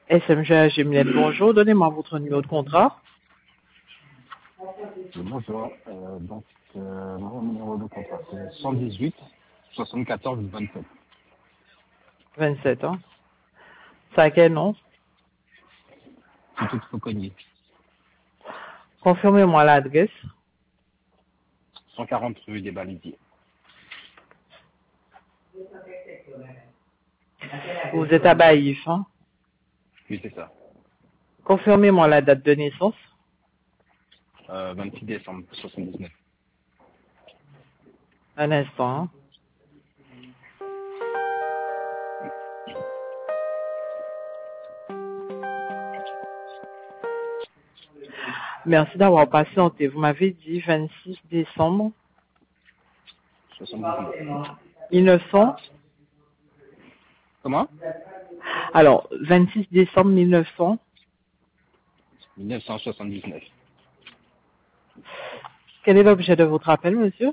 SMG Gemilène, bonjour. Donnez-moi votre numéro de contrat. Bonjour. Mon numéro de contrat, c'est 118 74 27. 27 ans. C'est à quel nom? C'est tout Fauconnier. Confirmez-moi l'adresse. 140 rue des Balisiers. Vous êtes à Baïf, hein? Oui, c'est ça. Confirmez-moi la date de naissance. 26 décembre 79. Un instant, hein. Merci d'avoir patienté. Vous m'avez dit 26 décembre 79. 1900. Comment? Alors, 26 décembre 1900. 1979. Quel est l'objet de votre appel, monsieur?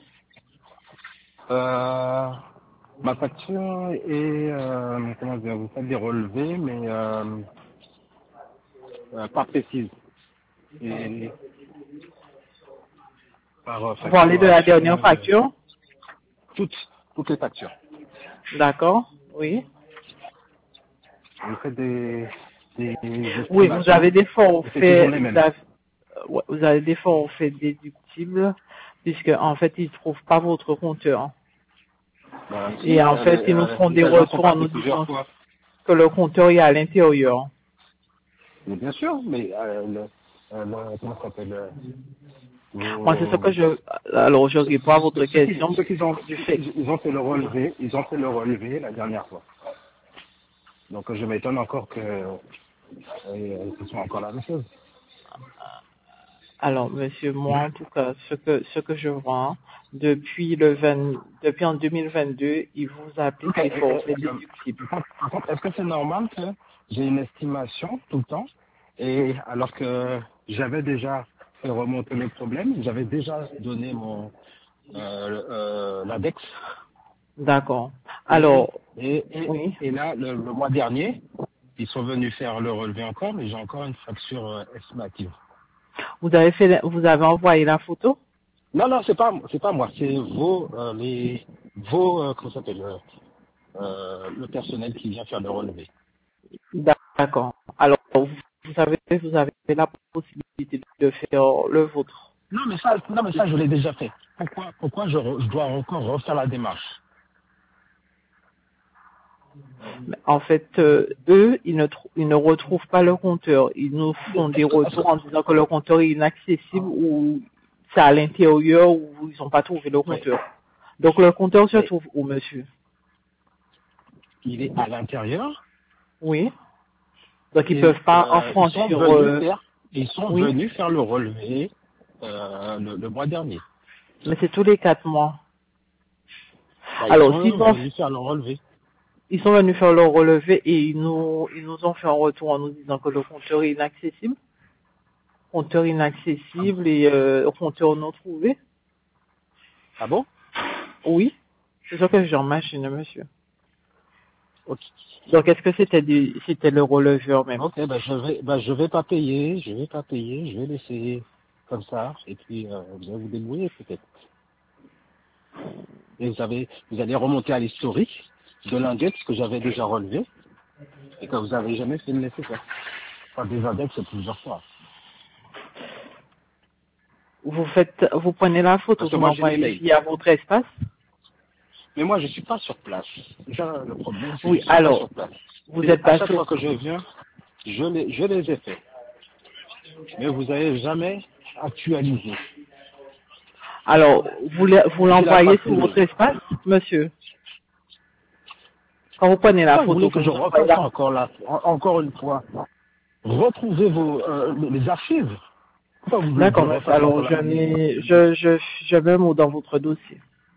Ma facture est, comment dire, vous faites des relevés, mais pas précises. Et par Vous parlez de la dernière facture? toutes les factures. D'accord, oui. Vous faites des Oui, vous avez des forfaits, c'est toujours les mêmes. vous avez des forfaits déductibles, puisque en fait, ils ne trouvent pas votre compteur. Voilà. Et en fait, ils nous font des les agents sont retours en partis nous plusieurs disant fois. que le compteur est à l'intérieur. Mais bien sûr, mais comment ça s'appelle Moi, c'est ce que alors je réponds à votre question ceux qui ont, du fait. ils ont fait le relevé, la dernière fois. Donc je m'étonne encore que ce soit encore la même chose. Alors, monsieur, moi, en tout cas, ce que je vois, depuis en 2022, ils vous appliquent les forfaits déductibles. Par contre, est-ce que c'est normal que j'ai une estimation tout le temps et alors que j'avais déjà fait remonter mes problèmes, j'avais déjà donné mon l'index D'accord. Alors, et oui. là le mois dernier, ils sont venus faire le relevé encore, mais j'ai encore une facture estimative. Vous avez envoyé la photo? Non, c'est pas moi, c'est vos comment ça s'appelle le personnel qui vient faire le relevé. D'accord. Alors, vous avez la possibilité de faire le vôtre. Non, mais ça, je l'ai déjà fait. Pourquoi je dois encore refaire la démarche? En fait, eux, ils ne retrouvent pas le compteur. Ils nous font des retours en disant que le compteur est inaccessible ou c'est à l'intérieur ou ils n'ont pas trouvé le compteur. Donc, le compteur se trouve où, monsieur? Il est à l'intérieur. Oui. Donc, ils peuvent pas franchir. Ils sont venus faire le relevé le mois dernier. Mais c'est tous les 4 mois. Alors, ils sont venus faire le relevé. Ils sont venus faire leur relevé et ils nous ont fait un retour en nous disant que le compteur est inaccessible. Compteur inaccessible et compteur non trouvé. Ah bon? Oui. C'est ça que j'ai en machine, monsieur. Ok. Donc, est-ce que c'était le releveur même? Ok, je vais pas payer, je vais laisser comme ça, et puis vous allez vous débrouiller peut-être. Et vous allez remonter à l'historique de l'index que j'avais déjà relevé, et que vous avez jamais fait le nécessaire. Enfin, des index plusieurs fois. Vous prenez la photo, vous m'envoyez via votre espace? Mais moi, je suis pas sur place. Déjà, le problème, c'est que je suis alors, pas sur place. Vous êtes pas à chaque fois que je viens, je les ai faits. Mais vous n'avez jamais actualisé. Alors, vous l'envoyez sur votre espace, monsieur? Quand vous prenez la photo, que je refasse ça encore une fois. Retrouvez les archives. D'accord, monsieur. Alors, je mets un mot dans votre dossier.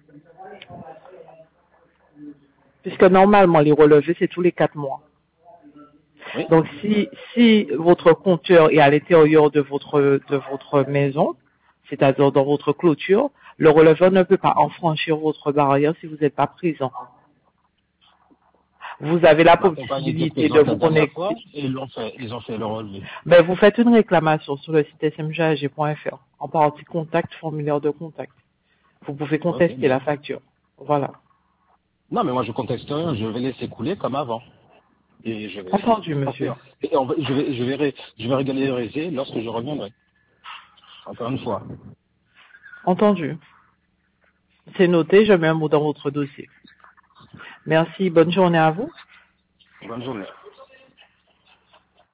Puisque normalement, les relevés, c'est tous les 4 mois. Oui. Donc, si votre compteur est à l'intérieur de votre maison, c'est-à-dire dans votre clôture, le releveur ne peut pas en franchir votre barrière si vous n'êtes pas présent. Vous avez la Ma compagnie était possibilité de présente la vous dernière connecter. fois et ils ont fait le relevé. Ben, vous faites une réclamation sur le site smgag.fr, en partie contact, formulaire de contact. Vous pouvez Ok, contester bien. la facture. Voilà. Non, mais moi, je conteste rien, je vais laisser couler comme avant. Et je vais, Entendu, monsieur. et je vais régulariser lorsque je reviendrai. Encore une fois. Entendu. C'est noté, je mets un mot dans votre dossier. Merci, bonne journée à vous. Bonne journée.